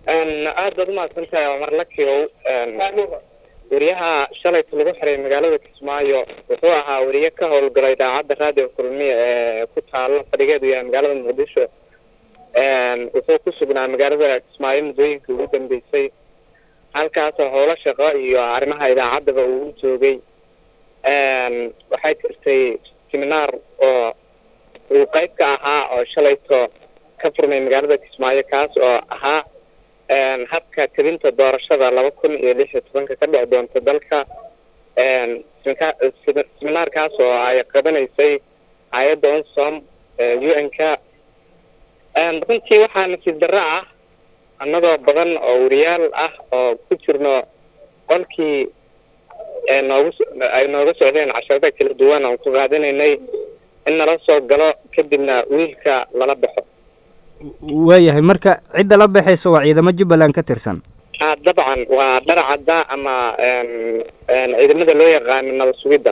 aad uma santahay Omar Lakiyow wariyaha shalay lagu xiray magaalada Kismaayo wuxuu ahaa wariye ka howlgalay idaacadda raadiyo kulmiye ee ku taalo fadhigeedu yahay magaalada Muqdisho wuxuu ku sugnaa magaalada Kismaayo muddooyinkii ugu dambeysay halkaas oo howlo shaqo iyo arrimaha idaacadda uu joogay waxay jirtay seminar oo uu qayb ka ahaa oo shalayto ka furmay magaalada Kismaayo kaas oo ahaa habka tabinta doorashada 2016 ka dhici doonta dalka seminaarkaas oo ay qabanaysay hay'adda UNSOM UN-ka runtii waxaa nasiib darro ah annagoo badan oo wariyaal ah oo ku jirno qolkii ay nooga socdeen casharada kala duwan oo ku qaadanaynay in nala soo galo kadibna wiilka lala baxo waayahay marka cidda la baxayso waa ciidamo Jubbaland ka tirsan dabcan waa dharcadda ama ciidamada loo yaqaan nabad sugidda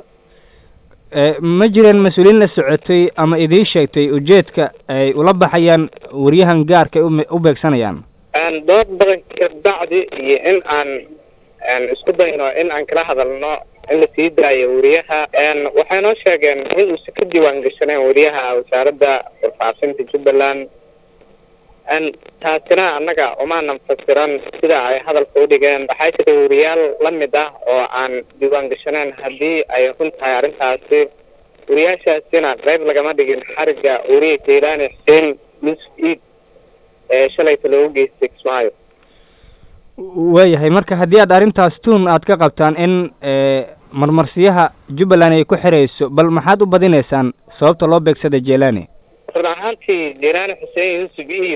ma jireen mas'uuliin la socotay ama idin sheegtay ujeedka ay ula baxayaan wariyahan gaarka u beegsanayaan dood badan ka bacdi iyo in aan isku dayno in aan kala hadalno in la sii daayo wariyaha waxay noo sheegeen in uusan ka diiwaan gashaneen wariyaha wasaaradda warfaafinta Jubbaland taasina annaga umaanan fasiran sida ay hadalka u dhigeen waxaa jira wariyaal la mid ah oo aan diiwaan gashaneen haddii ay run tahay arrintaasi wariyaashaasina qayb lagama dhigin xariga wariye Jeylaani Xuseen Yusuf Iid ee shalayta loogu geystay Kismaayo waayahay marka haddii aad arrintaas tuun aad ka qabtaan in marmarsiyaha Jubbaland ay ku xirayso bal maxaad u badinaysaan sababta loo beegsaday Jeylaani run ahaantii Jeylaani Xuseen Yusuf Iid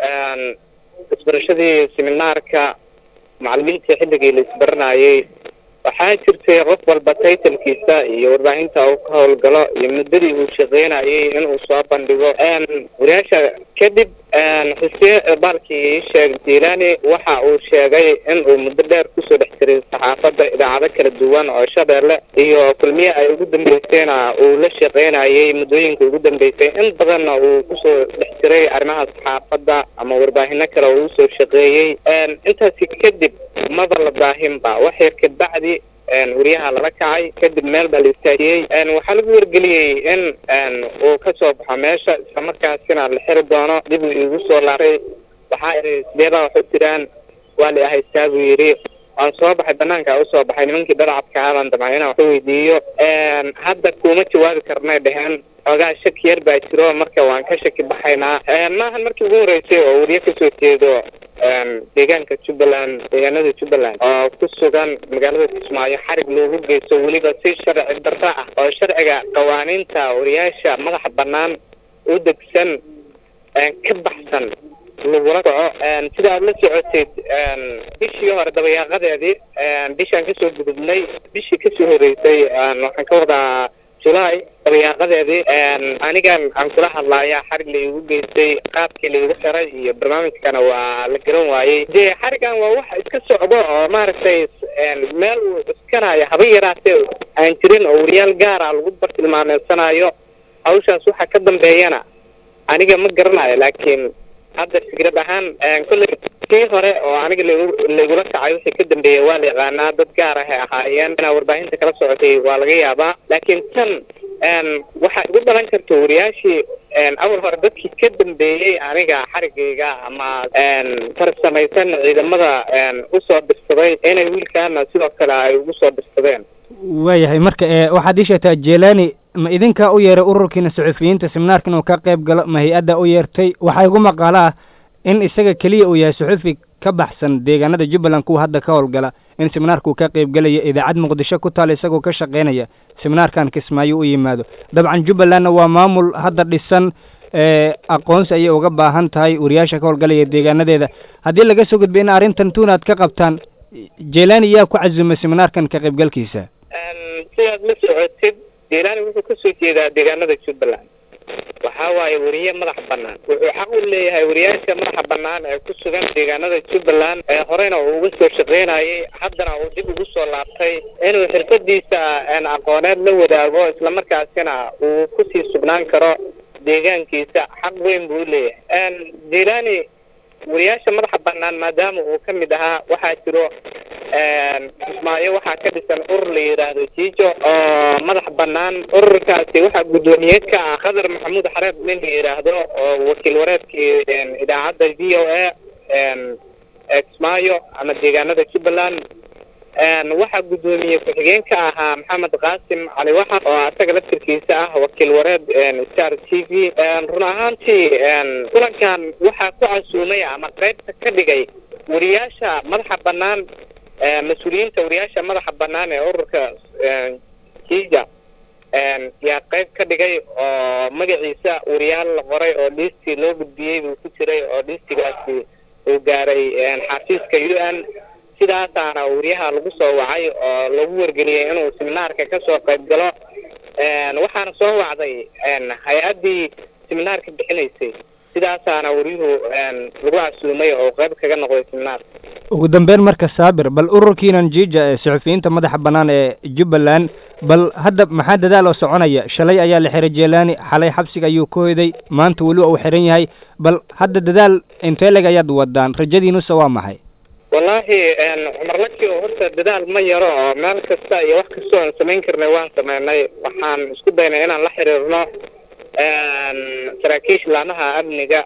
isbarashadii seminaarka macallimiinta xilligii la isbaranayay waxaa jirtay qof walba taytalkiisa iyo warbaahinta uu ka howlgalo iyo muddadii uu shaqeynayay inuu soo bandhigo wariyaasha kadib xuseen baalkii sheeg Jeylaani waxa uu sheegay in uu muddo dheer kusoo dhex jiray saxaafadda idaacado kala duwan oo Shabeelle iyo kulmiye ay ugu dambeysayna uu la shaqeynayay muddooyinka ugu dambeysay in badanna uu kusoo dhex jiray arrimaha saxaafadda ama warbaahino kale oo uu soo shaqeeyay intaasi kadib maba la daahinba wax yar ka bacdi wariyaha lala kacay kadib meel baa la istaajiyey waxaa lagu wargeliyey in uu ka soo baxo meesha isla markaasina la xiri doono dib uu igu soo laabtay waxaa idhi sideedaa waxu jiraan waa la haystaa buu yidhi waan soo baxay banaanka usoo baxay nimankii dharcadka ahaan damcay inaan wax weydiiyo hadda kuma jawaabi karnay dheheen xoogaa shaki yar baa jiro marka waan ka shaki baxaynaa maahan markii ugu horeysay oo wariye kasoo jeedo deegaanka Jubbaland deegaanada Jubbaland oo ku sugan magaalada Kismaayo xarig loogu geysto weliba si sharci darro ah oo sharciga qawaaniinta wariyaasha madaxa bannaan u degsan ka baxsan lagula kaco sida aad la socoteed bishii hore dabayaaqadeedii bishaan kasoo gudubnay bishii kasoo horeysay waxaan ka wadaa July dabayaaqadeedii anigan aan kula hadlaaya xarig la igu geystay qaabkii la igu xiray iyo barnaamijkana waa la garan waayey dee xarigan waa wax iska socdo oo maaragtay meel uu iskanayo haba yaraatee aan jirin oo wariyaal gaara lagu bartilmaameedsanayo hawshaas waxa ka dambeeyana aniga ma garanayo laakiin hadda fikrad ahaan kulley kii hore oo aniga laigula kacay wixii ka dambeeyay waa la yaqaanaa dad gaar ah ay ahaayeen inaa warbaahinta kala socotay waa laga yaabaa laakiin tan waxaa igu dhalan karta wariyaashii awal hore dadkii ka dambeeyey aniga xarigayga ama farsamaysan ciidamada usoo dirsaday inay wiilkaana sidoo kale ay ugu soo dirsadeen waayahay marka waxaad ii sheegtaa Jeylaani ma idinka u yeeray ururkiina suxufiyiinta seminaarkan oo ka qayb galo ma hay'adda u yeertay waxa igu maqaalaa in isaga kaliya uu yahay suxufi ka baxsan deegaanada Jubbaland kuwa hadda ka howlgala in seminaarku ka qayb galaya idaacad Muqdisho ku taal isagoo ka shaqeynaya seminaarkan Kismaayo u yimaado dabcan Jubbalandna waa maamul hadda dhisan aqoonsi ayay uga baahan tahay wariyaasha ka howlgalaya deegaanadeeda haddii laga soo gudbay in arrintan tuunaad ka qabtaan Jeylaani yaa ku cazumay seminaarkan ka qaybgalkiisa sidaad la socotid Jeylaani wuxuu ka soo jeedaa deegaanada Jubbaland waxaa waaye wariye madax bannaan wuxuu xaq u leeyahay wariyaasha madaxa bannaan ee ku sugan deegaanada Jubbaland ee horeyna uu uga soo shaqeynayay haddana uu dib ugu soo laabtay inuu xirfadiisa aqooneed la wadaago isla markaasina uu ku sii sugnaan karo deegaankiisa xaq weyn buu leeyahay Jeylaani wariyaasha madaxa banaan maadaama uu ka mid ahaa waxaa jiro kismaayo waxaa ka dhisan urur la yidhaahdo jiijo oo madax banaan ururkaasi waxaa guddoomiye ka ah khadar maxamuud xareeb nin la yidhaahdo oo wakiil wareedkii idaacadda v o a kismaayo ama deegaanada jubbaland waxaa guddoomiye ku-xigeen ka ahaa maxamed qaasim cali waxar oo asaga laftirkiisa ah wakiil wareed star t v run ahaantii kulankan waxaa ku casuumay ama qaybta ka dhigay wariyaasha madaxa banaan mas-uuliyiinta wariyaasha madaxa banaan ee ururka jiija yaa qayb ka dhigay oo magaciisa wariyaal la qoray oo liistii loo gudbiyey buu ku jiray oo liistigaasi uu gaaray xafiiska UN sidaasaana wariyaha lagu soo wacay oo lagu wargeliyey inuu seminaarka kasoo qayb galo waxaana soo wacday hay-addii seminaarka bixinaysay sidaasaana wariyuhu lagu casuumay oo qayb kaga noqday seminaarka ugu dambeyn marka saabir bal ururkiinan jiija ee suxufiyiinta madaxa banaan ee jubbaland bal hadda maxaa dadaal oo soconaya shalay ayaa la xiray jeelaani xalay xabsiga ayuu ku hoyday maanta weli uu xiran yahay bal hadda dadaal intee leg ayaad wadaan rajadiinusa waa maxay wallahi cumar laki oo horta dadaal ma yaro oo meel kasta iyo wax kastoo aan samayn karnay waan sameynay waxaan isku daynay inaan la xiriirno saraakiisha laamaha amniga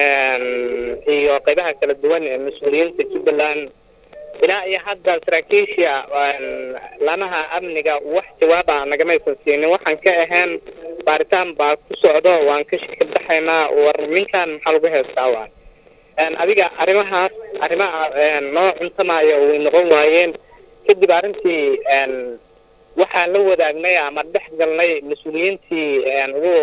iyo qaybaha kala duwan ee mas-uuliyiinta jubbaland ilaa iyo hadda saraakiisha laamaha amniga wax jawaaba nagamaysan siinin waxaan ka ahayn baaritaan baa ku socdo waan ka shaki baxaynaa war ninkan maxaa lagu heestaa waay adiga arrimaha noo cuntamaayo way noqon waayeen kadib arrintii waxaan la wadaagnay ama dhex galnay mas-uuliyiintii ugu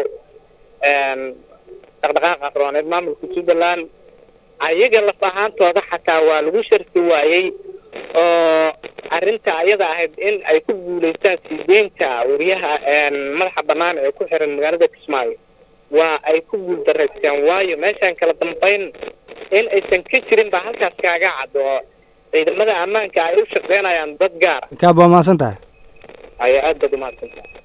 dhaqdhaqaaqa rooneed maamulka jubbaland ayaga laf ahaantooda xataa waa lagu sharfi waayey oo arrinta ayada ahayd in ay ku guulaystaan siideynta wariyaha madaxa banaan ee ku xiran magaalada kismaayo waa ay ku guul daraysteen waayo meeshaan kala dambeyn in aysan ka jirin baa halkaas kaaga cad oo ciidamada ammaanka ay u shaqeynayaan dad gaar kaaba mahadsan tahay ayaa aad baad umahadsan tahay